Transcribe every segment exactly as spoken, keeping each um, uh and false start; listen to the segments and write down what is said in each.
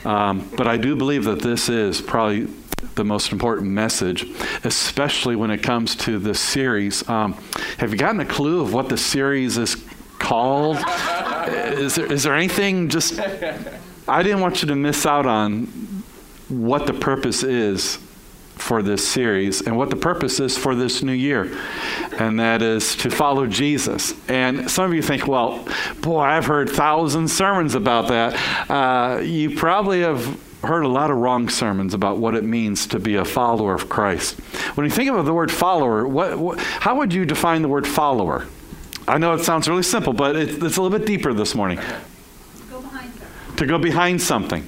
Um, but I do believe that this is probably the most important message, especially when it comes to this series. Um, have you gotten a clue of what the series is called? Is there, is there anything just, I didn't want you to miss out on what the purpose is for this series and what the purpose is for this new year. And that is to follow Jesus. And some of you think, well, boy, I've heard thousand sermons about that. Uh, you probably have heard a lot of wrong sermons about what it means to be a follower of Christ. When you think about the word follower, what, what, how would you define the word follower? I know it sounds really simple, but it, it's a little bit deeper this morning. Go behind something. To go behind something.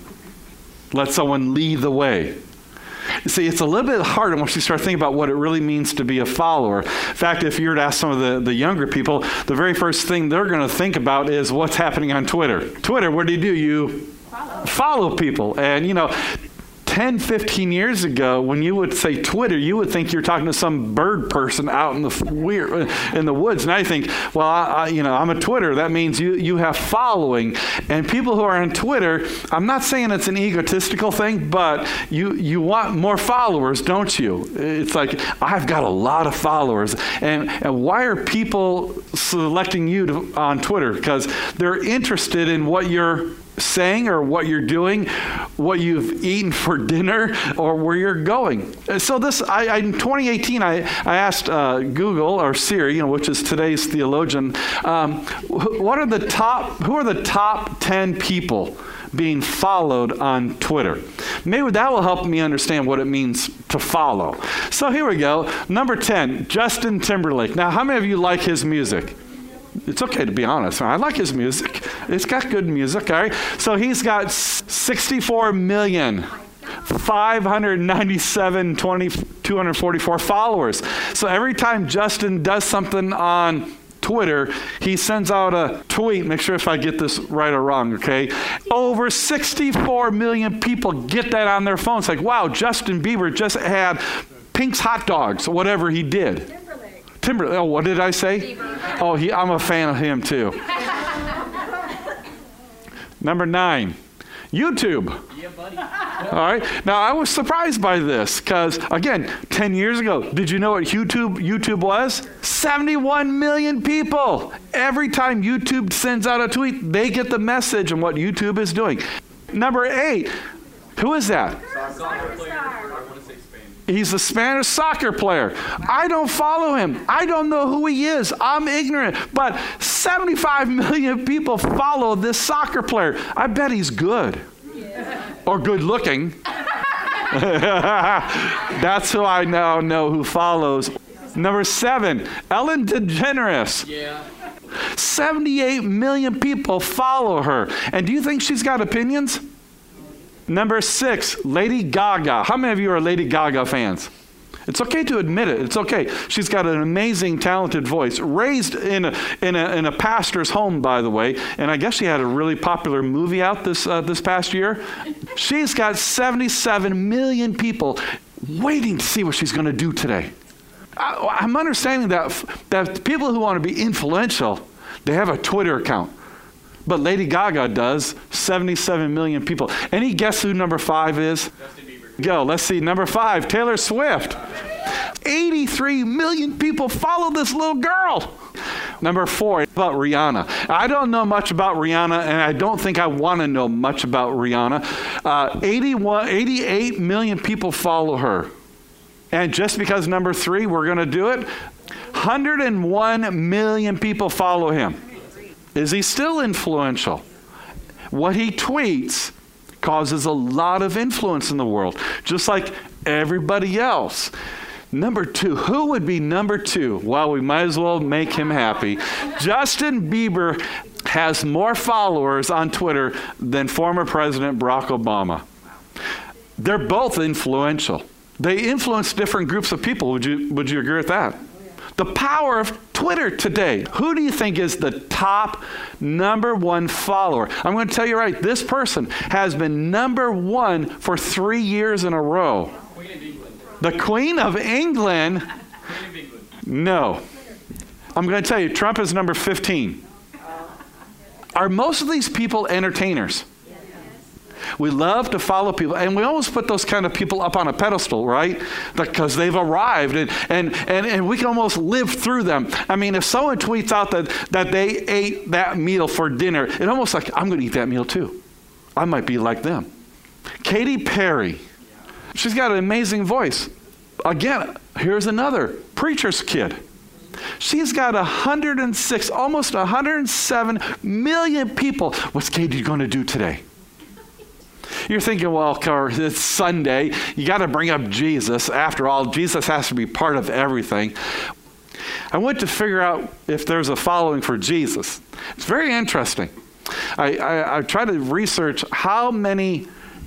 Let someone lead the way. You see, it's a little bit harder once you start thinking about what it really means to be a follower. In fact, if you were to ask some of the, the younger people, the very first thing they're going to think about is what's happening on Twitter. Twitter, what do you do? You follow, follow people. And, you know, ten, fifteen years ago, when you would say Twitter, you would think you're talking to some bird person out in the weird, in the woods. Now you think, well, I, I, you know, I'm a Twitter. That means you, you have following. And people who are on Twitter, I'm not saying it's an egotistical thing, but you, you want more followers, don't you? It's like, I've got a lot of followers. And, and why are people selecting you to, on Twitter? Because they're interested in what you're saying or what you're doing, what you've eaten for dinner, or where you're going. So this, I, I in twenty eighteen, I, I asked uh, Google or Siri, you know, which is today's theologian, um, what are the top, who are the top ten people being followed on Twitter? Maybe that will help me understand what it means to follow. So here we go. Number ten, Justin Timberlake. Now, how many of you like his music? It's okay to be honest. I like his music. It's got good music, all right? So he's got sixty-four million, five hundred ninety-seven thousand, two hundred forty-four followers. So every time Justin does something on Twitter, he sends out a tweet. Make sure if I get this right or wrong, okay? Over sixty-four million people get that on their phones. Like, wow, Justin Bieber just had Pink's hot dogs, whatever he did. Timberlake. Oh, what did I say? Bieber. Oh, he, I'm a fan of him too. Number nine, YouTube. Yeah, buddy. All right. Now, I was surprised by this because, again, ten years ago, did you know what YouTube YouTube was? seventy-one million people. Every time YouTube sends out a tweet, they get the message on what YouTube is doing. Number eight, who is that? Soccer player. I want to say Spain. He's a Spanish soccer player. I don't follow him. I don't know who he is. I'm ignorant. But seventy-five million people follow this soccer player. I bet he's good. Yeah. Or good looking. That's who I now know who follows. Number seven, Ellen DeGeneres. Yeah. seventy-eight million people follow her. And do you think she's got opinions? Number six, Lady Gaga. How many of you are Lady Gaga fans? It's okay to admit it. It's okay. She's got an amazing, talented voice. Raised in a in a in a pastor's home, by the way, and I guess she had a really popular movie out this uh, this past year. She's got seventy-seven million people waiting to see what she's going to do today. I, I'm understanding that that people who want to be influential, they have a Twitter account. But Lady Gaga does, seventy-seven million people. Any guess who number five is? Justin Bieber. Go, let's see. Number five, Taylor Swift. eighty-three million people follow this little girl. Number four, about Rihanna. I don't know much about Rihanna, and I don't think I want to know much about Rihanna. Uh, eighty-one, eighty-eight million people follow her. And just because number three, we're going to do it, one hundred one million people follow him. Is he still influential? What he tweets causes a lot of influence in the world, just like everybody else. Number two, who would be number two? Well, we might as well make him happy. Justin Bieber has more followers on Twitter than former President Barack Obama. They're both influential. They influence different groups of people. Would you, would you agree with that? The power of Twitter today. Who do you think is the top number one follower? I'm going to tell you right, this person has been number one for three years in a row. Queen of England. The Queen of England? Queen of England. No. I'm going to tell you, Trump is number fifteen. Are most of these people entertainers? We love to follow people, and we always put those kind of people up on a pedestal, right? Because they've arrived, and, and, and, and we can almost live through them. I mean, if someone tweets out that, that they ate that meal for dinner, it's almost like, I'm going to eat that meal too. I might be like them. Katy Perry, she's got an amazing voice. Again, here's another preacher's kid. She's got one hundred six, almost one hundred seven million people. What's Katie going to do today? You're thinking, well, it's Sunday. You got to bring up Jesus. After all, Jesus has to be part of everything. I went to figure out if there's a following for Jesus. It's very interesting. I, I, I tried to research how many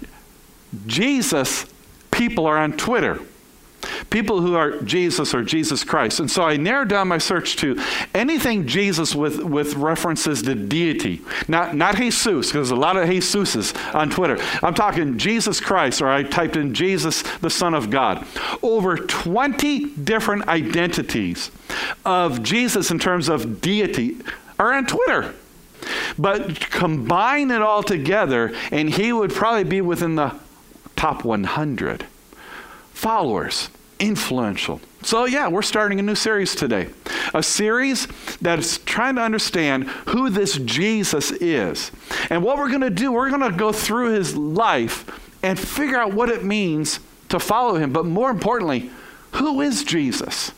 Jesus people are on Twitter. People who are Jesus or Jesus Christ. And so I narrowed down my search to anything Jesus with, with references to deity. Not, not Jesus, because there's a lot of Jesuses on Twitter. I'm talking Jesus Christ, or I typed in Jesus, the Son of God. Over twenty different identities of Jesus in terms of deity are on Twitter. But combine it all together, and he would probably be within the top one hundred followers. Influential. So yeah, we're starting a new series today. A series that's trying to understand who this Jesus is. And what we're going to do, we're going to go through his life and figure out what it means to follow him. But more importantly, who is Jesus?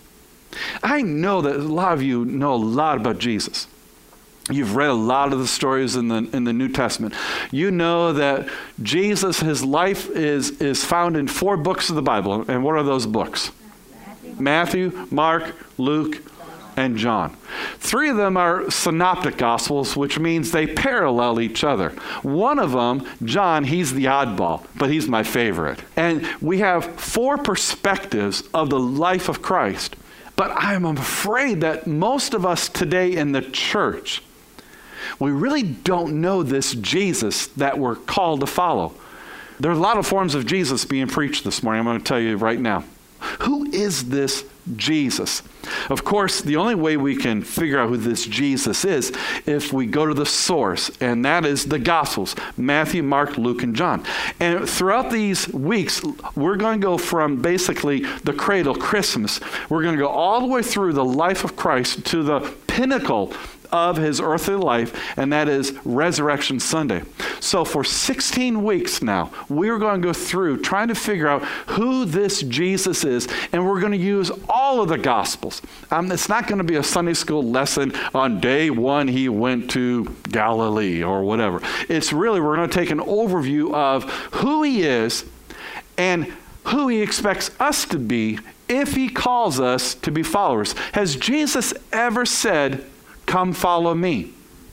I know that a lot of you know a lot about Jesus. You've read a lot of the stories in the in the New Testament. You know that Jesus, his life is, is found in four books of the Bible. And what are those books? Matthew, Matthew Mark, Luke, and John. Three of them are synoptic gospels, which means they parallel each other. One of them, John, he's the oddball, but he's my favorite. And we have four perspectives of the life of Christ. But I'm afraid that most of us today in the church, we really don't know this Jesus that we're called to follow. There are a lot of forms of Jesus being preached this morning. I'm going to tell you right now. Who is this Jesus? Of course, the only way we can figure out who this Jesus is if we go to the source, and that is the Gospels, Matthew, Mark, Luke, and John. And throughout these weeks, we're going to go from basically the cradle, Christmas. We're going to go all the way through the life of Christ to the pinnacle of his earthly life, and that is Resurrection Sunday. So for sixteen weeks now, we're going to go through trying to figure out who this Jesus is, and we're going to use all of the Gospels. Um, it's not going to be a Sunday school lesson on day one he went to Galilee or whatever. It's really, we're going to take an overview of who he is and who he expects us to be if he calls us to be followers. Has Jesus ever said, "Come follow me"?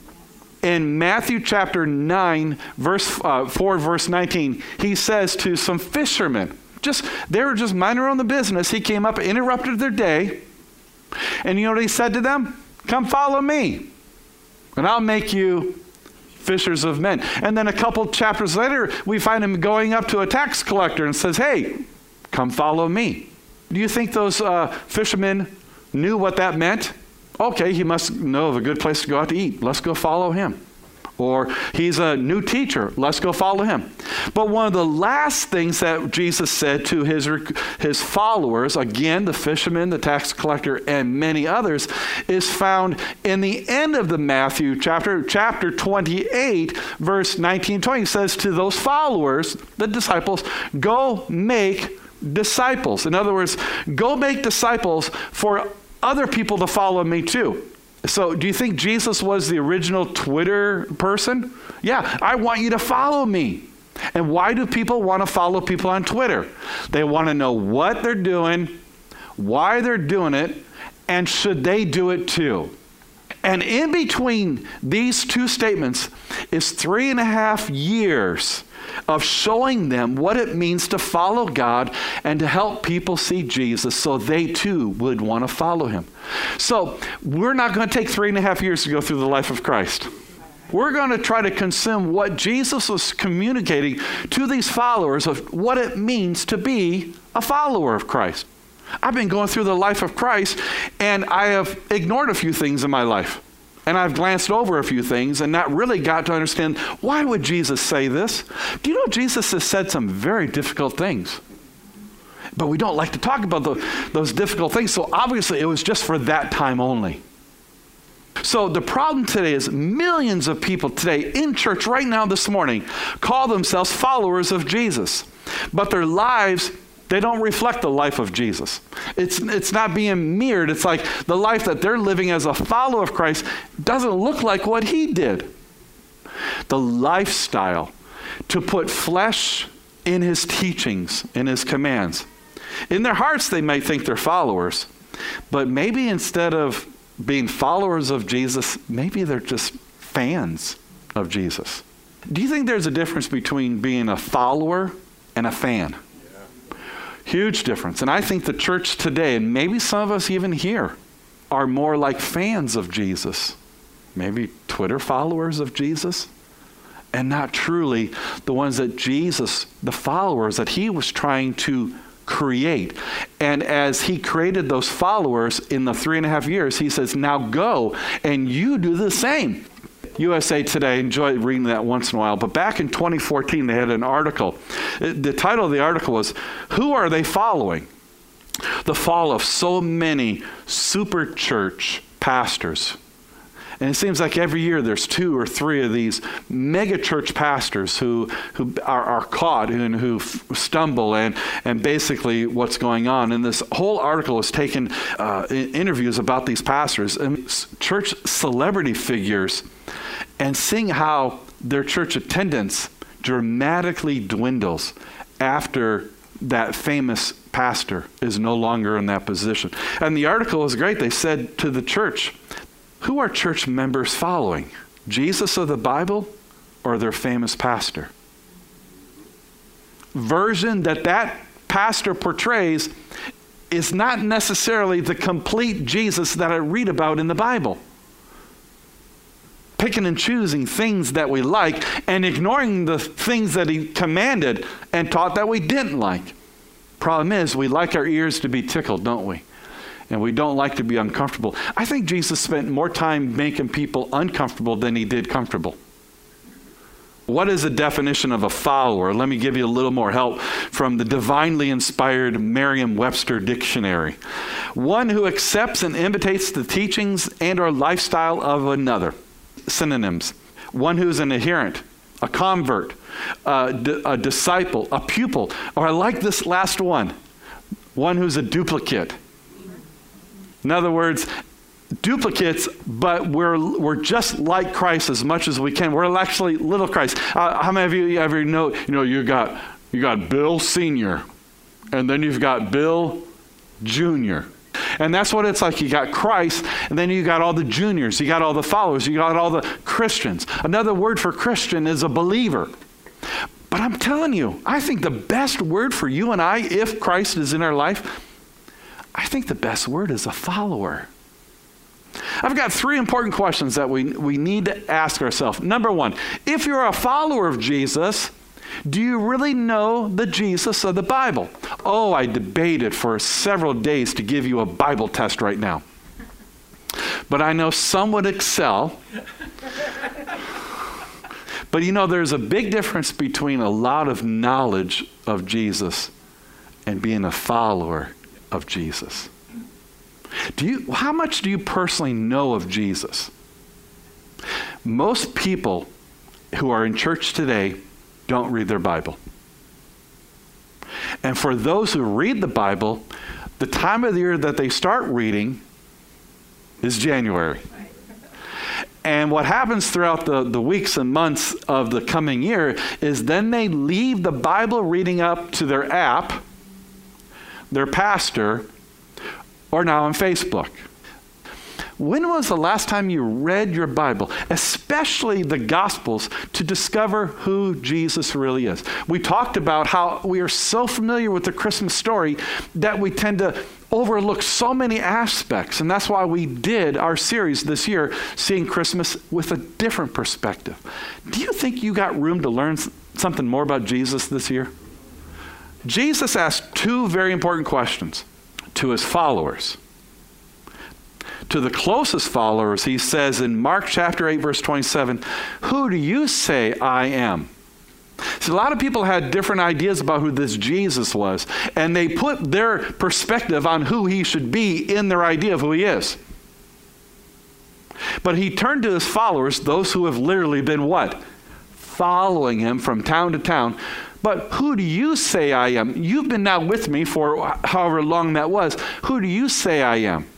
In Matthew chapter nine, verse uh, four, verse nineteen, he says to some fishermen, just they were just minding their own business. He came up, interrupted their day, and you know what he said to them? "Come follow me, and I'll make you fishers of men." And then a couple chapters later, we find him going up to a tax collector and says, "Hey, come follow me." Do you think those uh, fishermen knew what that meant? Okay, he must know of a good place to go out to eat. Let's go follow him. Or he's a new teacher. Let's go follow him. But one of the last things that Jesus said to his, his followers, again, the fishermen, the tax collector, and many others, is found in the end of the Matthew chapter, chapter twenty-eight, verse nineteen, twenty. He says to those followers, the disciples, "Go make disciples." In other words, go make disciples for other people to follow me too. So do you think Jesus was the original Twitter person? Yeah, I want you to follow me. And why do people want to follow people on Twitter? They want to know what they're doing, why they're doing it, and should they do it too. And in between these two statements is three and a half years of showing them what it means to follow God and to help people see Jesus so they too would want to follow him. So we're not going to take three and a half years to go through the life of Christ. We're going to try to consume what Jesus was communicating to these followers of what it means to be a follower of Christ. I've been going through the life of Christ, and I have ignored a few things in my life. and I've glanced over a few things and not really got to understand, why would Jesus say this? Do you know Jesus has said some very difficult things? But we don't like to talk about the, those difficult things, so obviously it was just for that time only. So the problem today is millions of people today in church right now this morning call themselves followers of Jesus, but their lives, they don't reflect the life of Jesus. It's, it's not being mirrored. It's like the life that they're living as a follower of Christ doesn't look like what he did. The lifestyle to put flesh in his teachings, in his commands. In their hearts, they may think they're followers, but maybe instead of being followers of Jesus, maybe they're just fans of Jesus. Do you think there's a difference between being a follower and a fan? Yeah. Huge difference. And I think the church today, and maybe some of us even here, are more like fans of Jesus. Maybe Twitter followers of Jesus, and not truly the ones that Jesus, the followers that he was trying to create. And as he created those followers in the three and a half years, he says, now go and you do the same. U S A Today, I enjoy reading that once in a while, but back in twenty fourteen, they had an article. The title of the article was, Who Are They Following? The fall of so many super church pastors. And it seems like every year there's two or three of these mega church pastors who who are, are caught and who f- stumble and and basically what's going on. And this whole article is taking uh, interviews about these pastors and church celebrity figures and seeing how their church attendance dramatically dwindles after that famous pastor is no longer in that position. And the article is great. They said to the church, who are church members following? Jesus of the Bible or their famous pastor? Version that that pastor portrays is not necessarily the complete Jesus that I read about in the Bible. Picking and choosing things that we like and ignoring the things that he commanded and taught that we didn't like. Problem is, we like our ears to be tickled, don't we? And we don't like to be uncomfortable. I think Jesus spent more time making people uncomfortable than he did comfortable. What is the definition of a follower? Let me give you a little more help from the divinely inspired Merriam-Webster dictionary. One who accepts and imitates the teachings and or lifestyle of another. Synonyms. One who's an adherent, a convert, a, d- a disciple, a pupil, or I like this last one, one who's a duplicate. In other words, duplicates, but we're we're just like Christ as much as we can. We're actually little Christ. Uh, how many of you ever know? You know, you got you got Bill Senior, and then you've got Bill Junior, and that's what it's like. You got Christ, and then you got all the juniors. You got all the followers. You got all the Christians. Another word for Christian is a believer. But I'm telling you, I think the best word for you and I, if Christ is in our life, I think the best word is a follower. I've got three important questions that we, we need to ask ourselves. Number one, if you're a follower of Jesus, do you really know the Jesus of the Bible? Oh, I debated for several days to give you a Bible test right now. But I know some would excel. But you know, there's a big difference between a lot of knowledge of Jesus and being a follower of Jesus. Do you, how much do you personally know of Jesus? Most people who are in church today don't read their Bible. And for those who read the Bible, the time of the year that they start reading is January. And what happens throughout the, the weeks and months of the coming year is then they leave the Bible reading up to their app, their pastor, or now on Facebook. When was the last time you read your Bible, especially the Gospels, to discover who Jesus really is? We talked about how we are so familiar with the Christmas story that we tend to overlook so many aspects. And that's why we did our series this year, Seeing Christmas with a Different Perspective. Do you think you got room to learn something more about Jesus this year? Jesus asked two very important questions to his followers. to the closest followers, he says in Mark chapter eight, verse twenty-seven, "Who do you say I am?" So a lot of people had different ideas about who this Jesus was, and they put their perspective on who he should be in their idea of who he is. But he turned to his followers, those who have literally been what? Following him from town to town. But who do you say I am? You've been now with me for however long that was. Who do you say I am?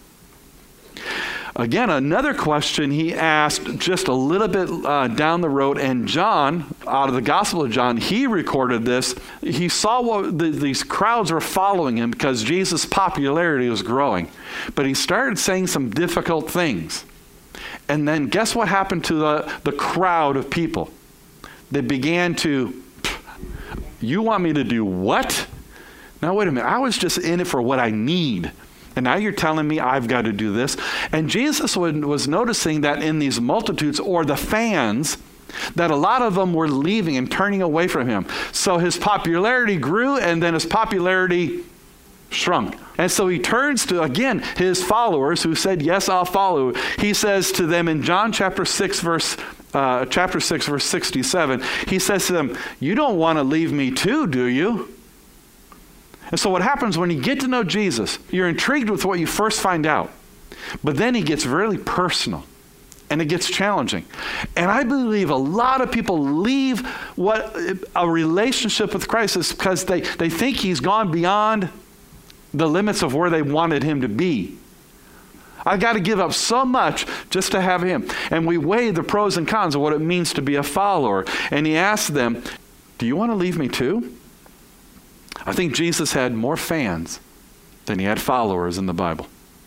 Again, another question he asked just a little bit uh, down the road, and John, out of the Gospel of John, he recorded this. He saw what the, these crowds were following him because Jesus' popularity was growing. But he started saying some difficult things. And then guess what happened to the, the crowd of people? They began to, you want me to do what? Now, wait a minute. I was just in it for what I need. And now you're telling me I've got to do this. And Jesus was noticing that in these multitudes, or the fans, that a lot of them were leaving and turning away from him. So his popularity grew, and then his popularity shrunk. And so he turns to, again, his followers who said, yes, I'll follow. He says to them in John chapter six, verse uh, chapter six, verse sixty-seven, he says to them, you don't want to leave me too, do you? And so what happens when you get to know Jesus, you're intrigued with what you first find out. But then he gets really personal. And it gets challenging. And I believe a lot of people leave what a relationship with Christ is because they, they think he's gone beyond the limits of where they wanted him to be. I've got to give up so much just to have him. And we weigh the pros and cons of what it means to be a follower. And he asked them, do you want to leave me too? I think Jesus had more fans than he had followers in the Bible.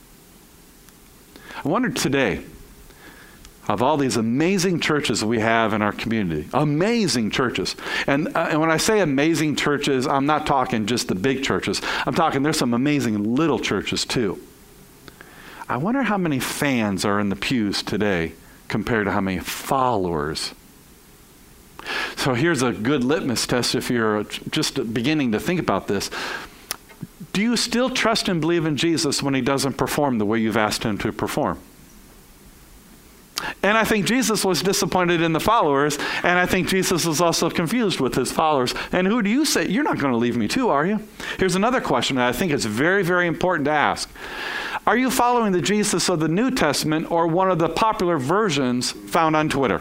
I wonder today, of all these amazing churches we have in our community, amazing churches. And, uh, and when I say amazing churches, I'm not talking just the big churches. I'm talking there's some amazing little churches too. I wonder how many fans are in the pews today compared to how many followers. So here's a good litmus test if you're just beginning to think about this. Do you still trust and believe in Jesus when he doesn't perform the way you've asked him to perform? And I think Jesus was disappointed in the followers, and I think Jesus was also confused with his followers. And who do you say? You're not going to leave me too, are you? Here's another question that I think is very, very important to ask. Are you following the Jesus of the New Testament or one of the popular versions found on Twitter?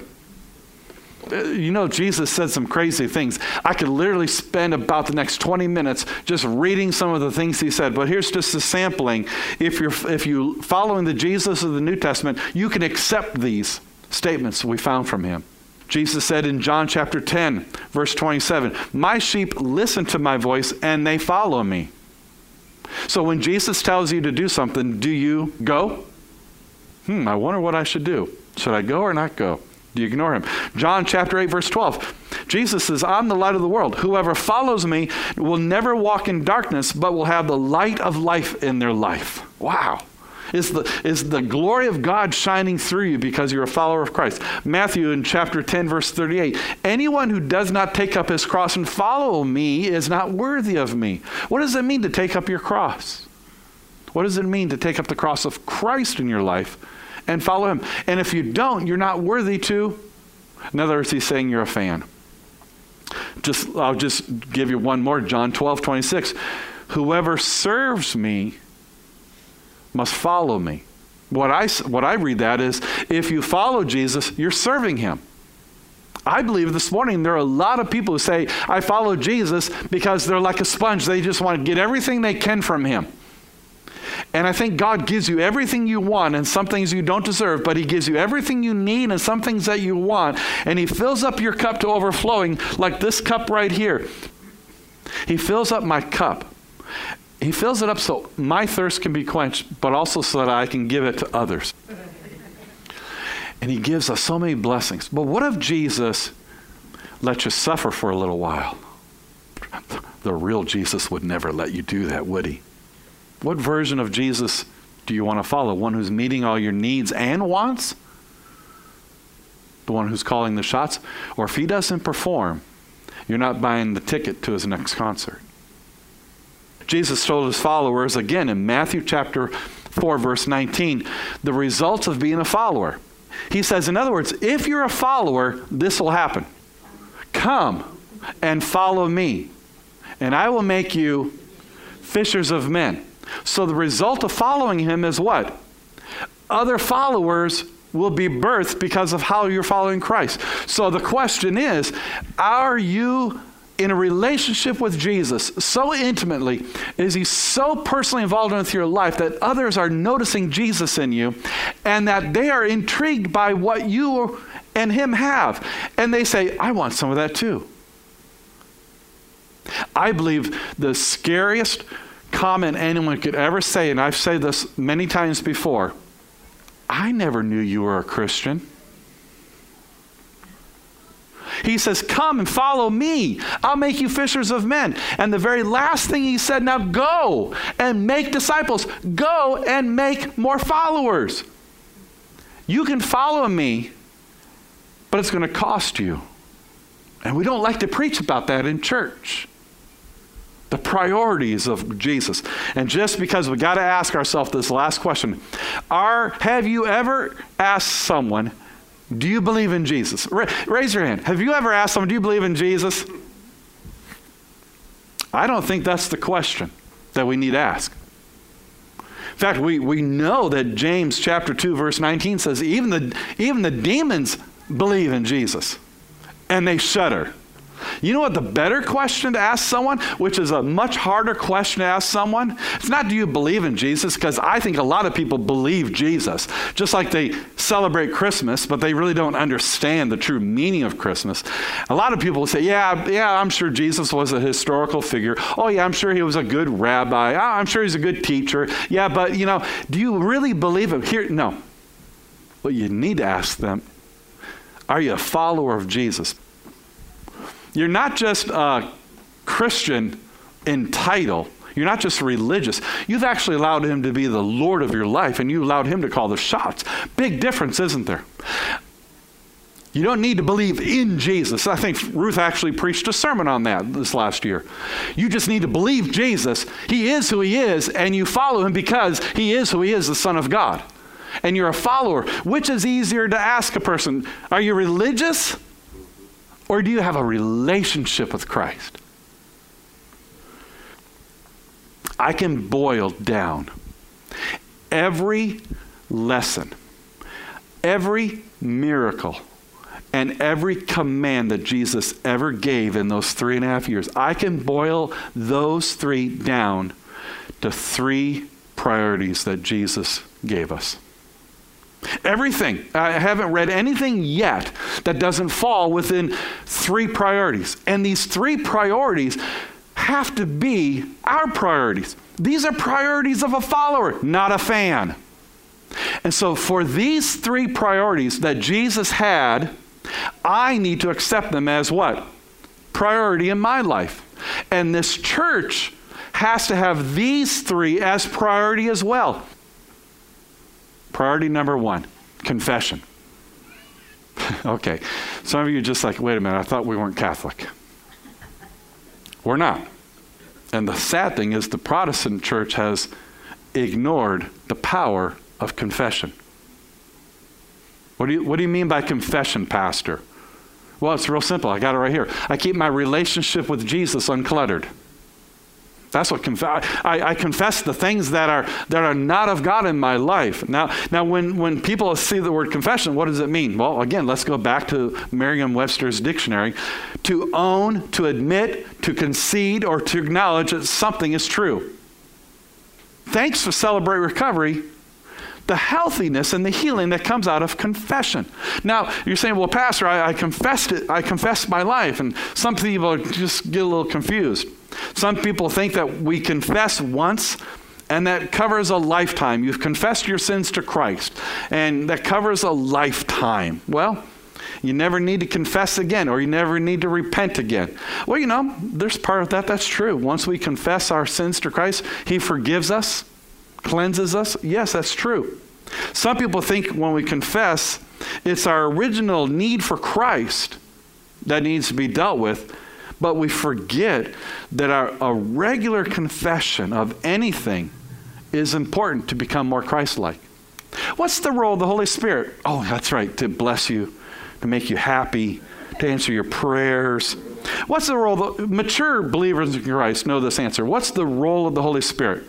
You know, Jesus said some crazy things. I could literally spend about the next twenty minutes just reading some of the things he said. But here's just a sampling. If you're if you following the Jesus of the New Testament, you can accept these statements we found from him. Jesus said in John chapter ten, verse twenty-seven, my sheep listen to my voice and they follow me. So when Jesus tells you to do something, do you go? Hmm, I wonder what I should do. Should I go or not go? Do you ignore him? John chapter eight, verse twelve. Jesus says, I'm the light of the world. Whoever follows me will never walk in darkness, but will have the light of life in their life. Wow. Is the, is the glory of God shining through you because you're a follower of Christ? Matthew in chapter ten, verse thirty-eight. Anyone who does not take up his cross and follow me is not worthy of me. What does it mean to take up your cross? What does it mean to take up the cross of Christ in your life and follow him? And if you don't, you're not worthy to. In other words, he's saying you're a fan. Just, I'll just give you one more. John twelve, twenty-six. Whoever serves me must follow me. What I, what I read that is, if you follow Jesus, you're serving him. I believe this morning there are a lot of people who say, I follow Jesus because they're like a sponge. They just want to get everything they can from him. And I think God gives you everything you want and some things you don't deserve, but he gives you everything you need and some things that you want. And he fills up your cup to overflowing like this cup right here. He fills up my cup. He fills it up so my thirst can be quenched, but also so that I can give it to others. And he gives us so many blessings. But what if Jesus let you suffer for a little while? The real Jesus would never let you do that, would he? What version of Jesus do you want to follow? One who's meeting all your needs and wants? The one who's calling the shots? Or if he doesn't perform, you're not buying the ticket to his next concert. Jesus told his followers, again, in Matthew chapter four, verse nineteen, the results of being a follower. He says, in other words, if you're a follower, this will happen. Come and follow me, and I will make you fishers of men. So the result of following him is what? Other followers will be birthed because of how you're following Christ. So the question is, are you in a relationship with Jesus so intimately? Is he so personally involved with your life that others are noticing Jesus in you and that they are intrigued by what you and him have? And they say, I want some of that too. I believe the scariest comment anyone could ever say, and I've said this many times before, I never knew you were a Christian. He says, come and follow me. I'll make you fishers of men. And the very last thing he said, now go and make disciples. Go and make more followers. You can follow me, but it's going to cost you. And we don't like to preach about that in church. The priorities of Jesus. And just because we got to ask ourselves this last question, are, have you ever asked someone, do you believe in Jesus? Ra- raise your hand. Have you ever asked someone, do you believe in Jesus? I don't think that's the question that we need to ask. In fact, we, we know that James chapter two, verse nineteen says, even the, even the demons believe in Jesus, and they shudder. You know what the better question to ask someone, which is a much harder question to ask someone? It's not, do you believe in Jesus? Because I think a lot of people believe Jesus. Just like they celebrate Christmas, but they really don't understand the true meaning of Christmas. A lot of people will say, yeah, yeah, I'm sure Jesus was a historical figure. Oh, yeah, I'm sure he was a good rabbi. Oh, I'm sure he's a good teacher. Yeah, but, you know, do you really believe him? Here, no. What you need to ask them, are you a follower of Jesus? You're not just a Christian in title. You're not just religious. You've actually allowed him to be the Lord of your life, and you allowed him to call the shots. Big difference, isn't there? You don't need to believe in Jesus. I think Ruth actually preached a sermon on that this last year. You just need to believe Jesus. He is who he is, and you follow him because he is who he is, the Son of God. And you're a follower. Which is easier to ask a person? Are you religious? Or do you have a relationship with Christ? I can boil down every lesson, every miracle, and every command that Jesus ever gave in those three and a half years. I can boil those three down to three priorities that Jesus gave us. Everything. I haven't read anything yet that doesn't fall within three priorities. And these three priorities have to be our priorities. These are priorities of a follower, not a fan. And so for these three priorities that Jesus had, I need to accept them as what? Priority in my life. And this church has to have these three as priority as well. Priority number one, confession. Okay, some of you are just like, wait a minute, I thought we weren't Catholic. We're not. And the sad thing is the Protestant church has ignored the power of confession. What do you, what do you mean by confession, Pastor? Well, it's real simple. I got it right here. I keep my relationship with Jesus uncluttered. That's what conf- I, I confess the things that are that are not of God in my life. Now, now when, when people see the word confession, what does it mean? Well, again, let's go back to Merriam-Webster's dictionary. To own, to admit, to concede, or to acknowledge that something is true. Thanks for Celebrate Recovery, the healthiness and the healing that comes out of confession. Now, you're saying, well, Pastor, I, I confessed it. I confessed my life. And some people just get a little confused. Some people think that we confess once and that covers a lifetime. You've confessed your sins to Christ and that covers a lifetime. Well, you never need to confess again, or you never need to repent again. Well, you know, there's part of that that's true. Once we confess our sins to Christ, he forgives us, cleanses us. Yes, that's true. Some people think when we confess, it's our original need for Christ that needs to be dealt with. But we forget that our, a regular confession of anything is important to become more Christ-like. What's the role of the Holy Spirit? Oh, that's right, to bless you, to make you happy, to answer your prayers. What's the role of the mature believers in Christ know this answer. What's the role of the Holy Spirit?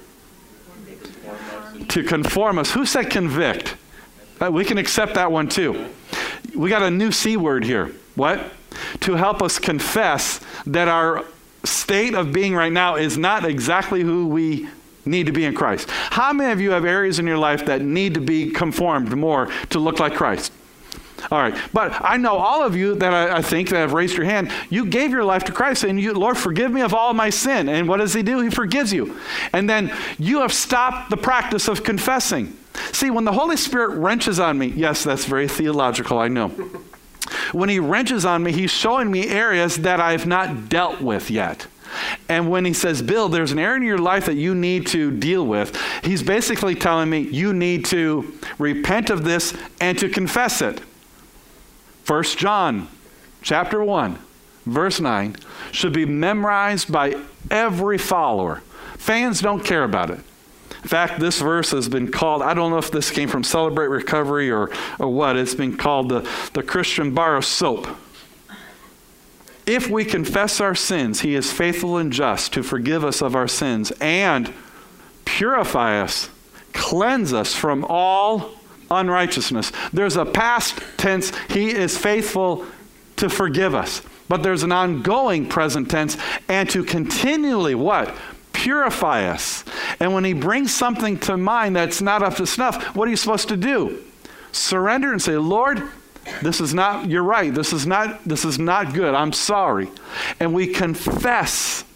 To conform us. Who said convict? Uh, we can accept that one too. We got a new C word here. What? To help us confess that our state of being right now is not exactly who we need to be in Christ. How many of you have areas in your life that need to be conformed more to look like Christ? All right. But I know all of you that I, I think that have raised your hand, you gave your life to Christ and you, Lord, forgive me of all my sin. And what does he do? He forgives you. And then you have stopped the practice of confessing. See, when the Holy Spirit wrenches on me, yes, that's very theological, I know. When he wrenches on me, he's showing me areas that I've not dealt with yet. And when he says, Bill, there's an area in your life that you need to deal with, he's basically telling me you need to repent of this and to confess it. First John chapter one, verse nine, should be memorized by every follower. Fans don't care about it. In fact, this verse has been called, I don't know if this came from Celebrate Recovery or, or what, it's been called the, the Christian bar of soap. If we confess our sins, he is faithful and just to forgive us of our sins and purify us, cleanse us from all unrighteousness. There's a past tense, he is faithful to forgive us. But there's an ongoing present tense, and to continually what? Purify us. And when he brings something to mind that's not up to snuff, what are you supposed to do? Surrender and say, Lord, this is not, you're right, this is not, this is not good, I'm sorry. And we confess.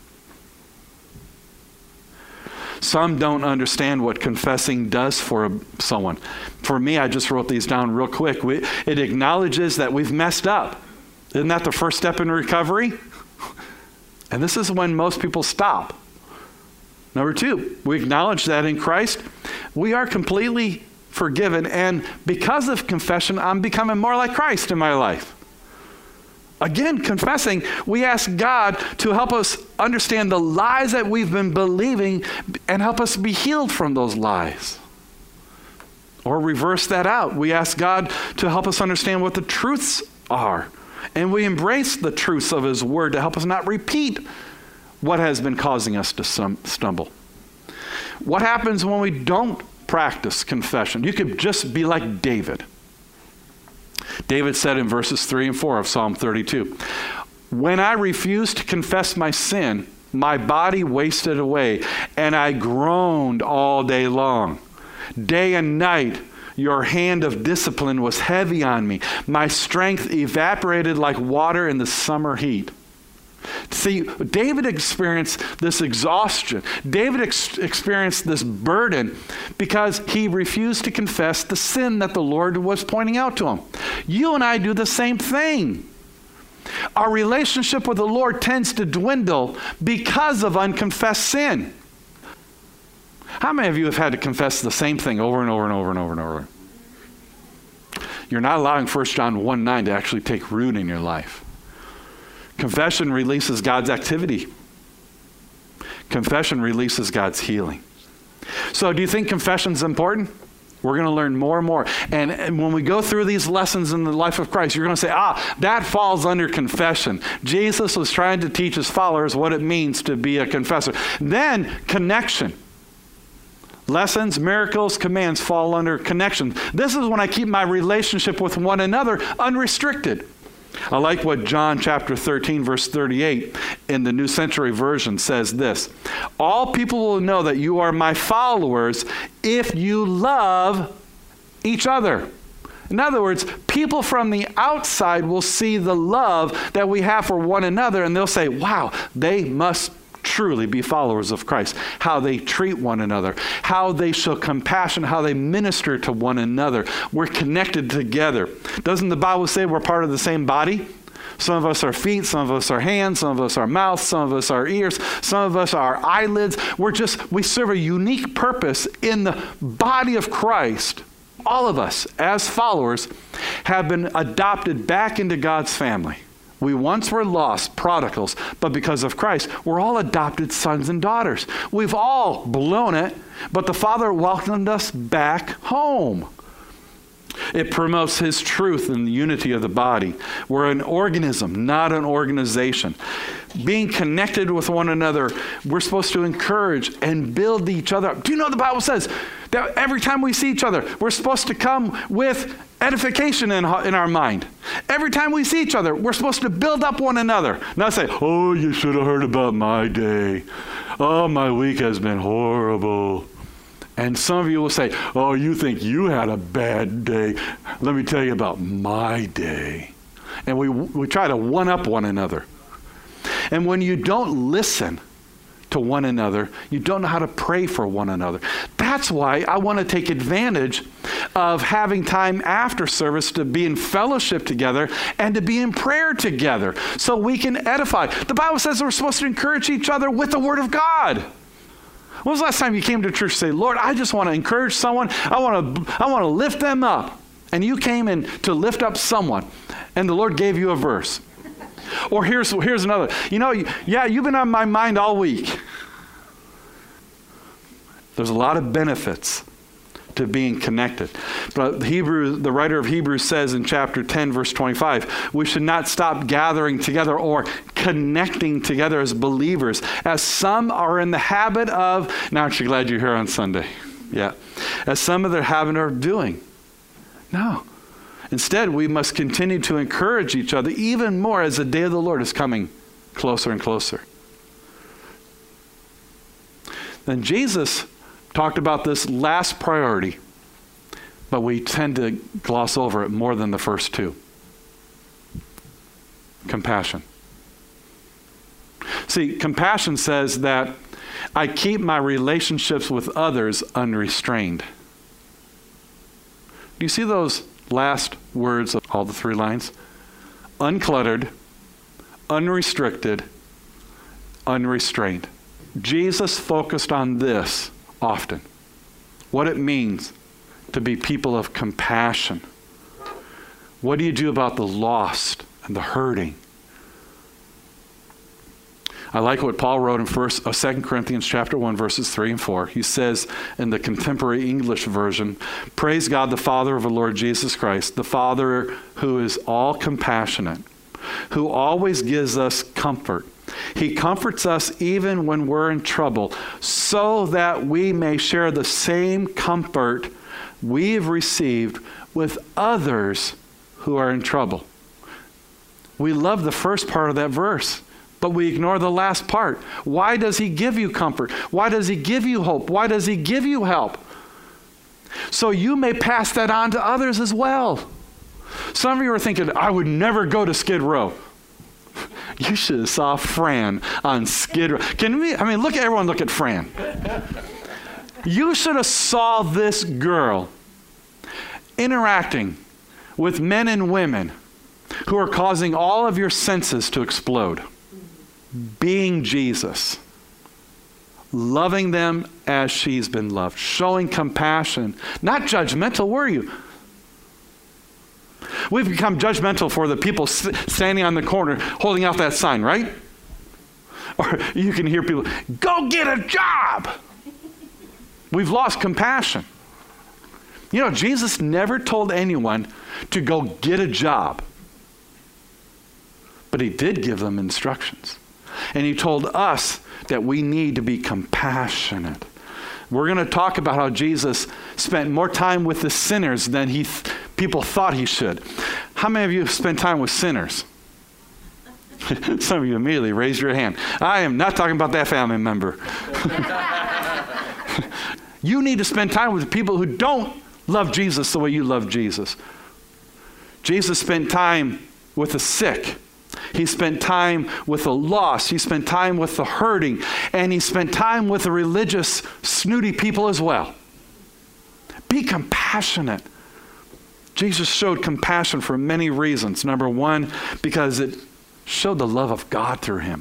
Some don't understand what confessing does for someone. For me, I just wrote these down real quick. We, it acknowledges that we've messed up. Isn't that the first step in recovery? And this is when most people stop. Number two, we acknowledge that in Christ, we are completely forgiven. And because of confession, I'm becoming more like Christ in my life. Again, confessing, we ask God to help us understand the lies that we've been believing and help us be healed from those lies. Or reverse that out. We ask God to help us understand what the truths are. And we embrace the truths of his word to help us not repeat what has been causing us to stumble. What happens when we don't practice confession? You could just be like David. David said in verses three and four of Psalm thirty-two, when I refused to confess my sin, my body wasted away, and I groaned all day long. Day and night, your hand of discipline was heavy on me. My strength evaporated like water in the summer heat. See, David experienced this exhaustion. David ex- experienced this burden because he refused to confess the sin that the Lord was pointing out to him. You and I do the same thing. Our relationship with the Lord tends to dwindle because of unconfessed sin. How many of you have had to confess the same thing over and over and over and over and over? You're not allowing First John one nine to actually take root in your life. Confession releases God's activity. Confession releases God's healing. So do you think confession is important? We're going to learn more and more. And, and when we go through these lessons in the life of Christ, you're going to say, ah, that falls under confession. Jesus was trying to teach his followers what it means to be a confessor. Then connection. Lessons, miracles, commands fall under connection. This is when I keep my relationship with one another unrestricted. I like what John chapter thirteen, verse thirty-eight in the New Century Version says this. All people will know that you are my followers if you love each other. In other words, people from the outside will see the love that we have for one another, and they'll say, wow, they must truly be followers of Christ. How they treat one another, how they show compassion, how they minister to one another. We're connected together. Doesn't the Bible say we're part of the same body? Some of us are feet, some of us are hands, some of us are mouth, some of us are ears, some of us are eyelids. We're just, we serve a unique purpose in the body of Christ. All of us, as followers, have been adopted back into God's family. We once were lost, prodigals, but because of Christ, we're all adopted sons and daughters. We've all blown it, but the Father welcomed us back home. It promotes his truth in the unity of the body. We're an organism, not an organization. Being connected with one another, we're supposed to encourage and build each other up. Do you know the Bible says that every time we see each other, we're supposed to come with edification in, in our mind. Every time we see each other, we're supposed to build up one another. Not say, oh, you should have heard about my day. Oh, my week has been horrible. And some of you will say, oh, you think you had a bad day. Let me tell you about my day. And we we try to one-up one another. And when you don't listen to one another, you don't know how to pray for one another. That's why I want to take advantage of having time after service to be in fellowship together and to be in prayer together so we can edify. The Bible says we're supposed to encourage each other with the Word of God. When was the last time you came to church and say, Lord, I just want to encourage someone. I want to, I want to lift them up. And you came in to lift up someone, and the Lord gave you a verse. Or here's, here's another. You know, yeah, you've been on my mind all week. There's a lot of benefits to being connected. But Hebrew, the writer of Hebrews says in chapter ten, verse twenty-five, we should not stop gathering together or connecting together as believers, as some are in the habit of, now aren't you glad you're here on Sunday? Yeah. As some of their habit of doing. No. Instead, we must continue to encourage each other even more as the day of the Lord is coming closer and closer. Then Jesus talked about this last priority, but we tend to gloss over it more than the first two. Compassion. See, compassion says that I keep my relationships with others unrestrained. Do you see those last words of all the three lines? Uncluttered, unrestricted, unrestrained. Jesus focused on this often. What it means to be people of compassion. What do you do about the lost and the hurting? I like what Paul wrote in first, uh, Second Corinthians chapter one, verses three and four. He says in the contemporary English version, praise God the Father of our Lord Jesus Christ, the Father who is all compassionate, who always gives us comfort. He comforts us even when we're in trouble, so that we may share the same comfort we've received with others who are in trouble. We love the first part of that verse, but we ignore the last part. Why does he give you comfort? Why does he give you hope? Why does he give you help? So you may pass that on to others as well. Some of you are thinking, I would never go to Skid Row. You should have saw Fran on Skid Row. Can we, I mean, look at everyone, look at Fran. You should have saw this girl interacting with men and women who are causing all of your senses to explode. Being Jesus. Loving them as she's been loved. Showing compassion. Not judgmental, were you? We've become judgmental for the people standing on the corner holding out that sign, right? Or you can hear people, go get a job. We've lost compassion. You know, Jesus never told anyone to go get a job. But he did give them instructions. And he told us that we need to be compassionate. We're going to talk about how Jesus spent more time with the sinners than he th- people thought he should. How many of you have spent time with sinners? Some of you immediately raised your hand. I am not talking about that family member. You need to spend time with people who don't love Jesus the way you love Jesus. Jesus spent time with the sick. He spent time with the lost. He spent time with the hurting. And he spent time with the religious, snooty people as well. Be compassionate. Jesus showed compassion for many reasons. Number one, because it showed the love of God through him.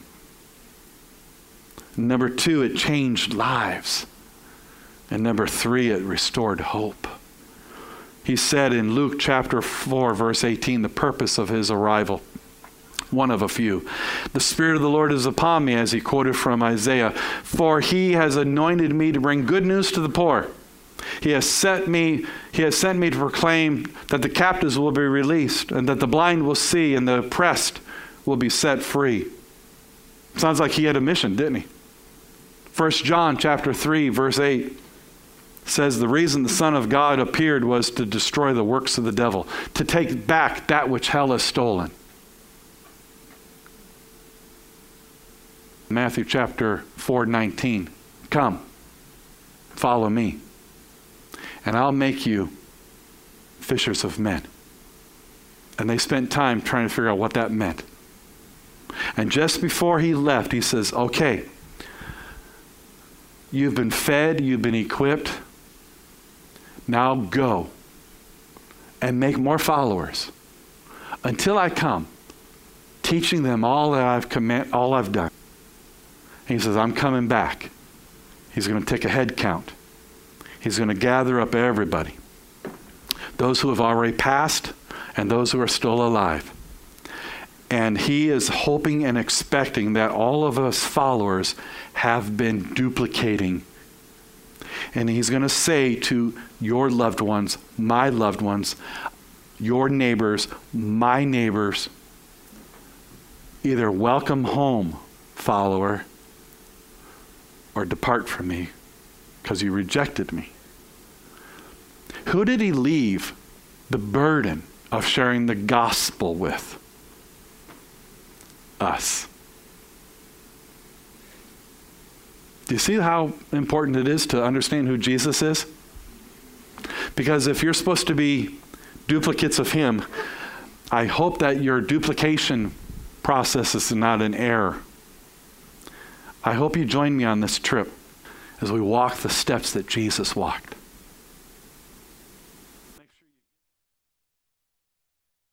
Number two, it changed lives. And number three, it restored hope. He said in Luke chapter four, verse eighteen, the purpose of his arrival one of a few. The Spirit of the Lord is upon me, as he quoted from Isaiah, for he has anointed me to bring good news to the poor. He has sent me, he has sent me to proclaim that the captives will be released and that the blind will see and the oppressed will be set free. Sounds like he had a mission, didn't he? First John chapter three, verse eight says the reason the Son of God appeared was to destroy the works of the devil, to take back that which hell has stolen. Matthew chapter four, nineteen. Come, follow me, and I'll make you fishers of men. And they spent time trying to figure out what that meant. And just before he left, he says, okay, you've been fed, you've been equipped. Now go and make more followers until I come, teaching them all that I've command, all I've done. And he says, I'm coming back. He's going to take a head count. He's going to gather up everybody, those who have already passed and those who are still alive. And he is hoping and expecting that all of us followers have been duplicating. And he's going to say to your loved ones, my loved ones, your neighbors, my neighbors, either welcome home, follower, or depart from me because you rejected me. Who did he leave the burden of sharing the gospel with? Us. Do you see how important it is to understand who Jesus is? Because if you're supposed to be duplicates of him, I hope that your duplication process is not an error. I hope you join me on this trip as we walk the steps that Jesus walked.